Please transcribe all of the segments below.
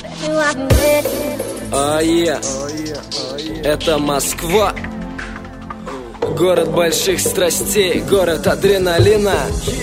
Это Москва, город больших страстей, город адреналина.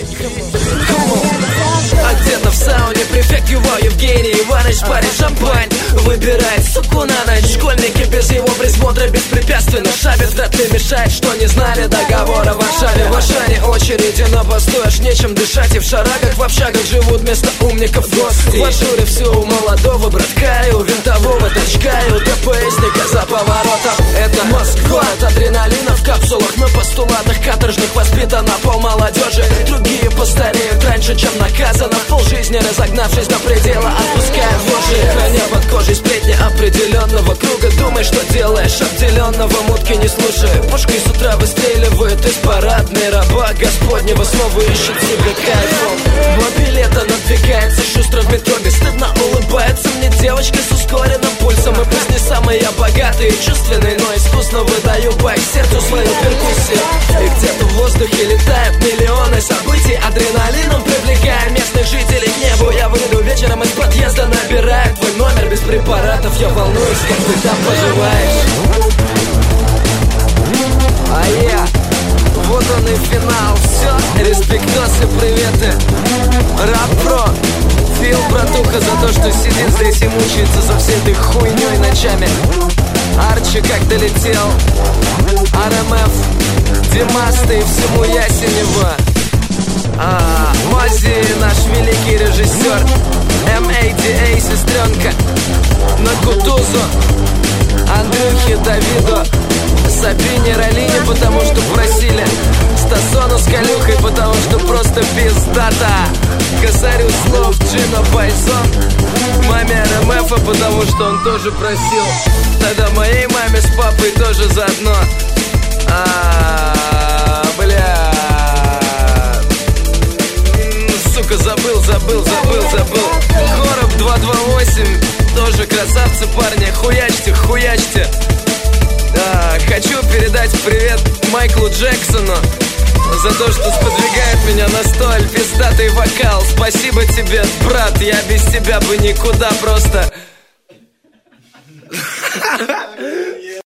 А где-то в сауне префект его Евгений Иванович парит шампань, выбирает суку на ночь. Школьники без его присмотра беспрепятственно шабят. Вряд ли мешает, что не знали договора в Варшаве. В Ашане очереди на посту, аж нечем дышать. И в шарагах, в общагах живут вместо умников гости. В ажуре все у молодого братка и у винтового тачка, и у ТПСника за поворотом. Это Москва, от адреналина в капсулах на постулатах каторжных воспитана полмолодежи. Другие постареют раньше, чем наказано. В полжизни разогнавшись до предела, отпуская вожжи. Храня под кожей сплетни определенного круга. Думай, что делаешь, обделенного мутки не слушай. Пушкой с утра выстреливает из парадной. Раба Господнего снова ищет себе кайфом. Два билета надвигается шустро в метро. Бесстыдно улыбается мне девочка с ускоренным пульсом. И пусть не самый я богатый и чувственный, но искусно выдаю по их сердцу свою перкуссию. И где-то в воздухе летают миллионы событий. Адреналином привлекая местных жителей к небу. Я выйду вечером из подъезда, набираю твой номер без препаратов. Я волнуюсь, как ты там поживаешь. Вот он и финал. Все, респектосы, приветы. Рап-про Фил, братуха, за то, что сидит здесь и мучается за всей этой хуйней ночами. Арчи как долетел, РМФ, Димаста и всему Ясенева. Мози, наш великий режиссер, МАДА, сестренка, на Кутузу, Андрюхе, Давиду, Сабине, Ралине, потому что просили, Стасону с Калюхой, потому что просто пиздата, Косарю слов, Джина Байсон, маме РМФа, потому что он тоже просил, тогда моей маме с папой тоже заодно. Бля, сука, забыл. Короб 228, тоже красавцы, парни, хуячьте. Хочу передать привет Майклу Джексону за то, что сподвигает меня на столь пиздатый вокал. Спасибо тебе, брат, я без тебя бы никуда просто.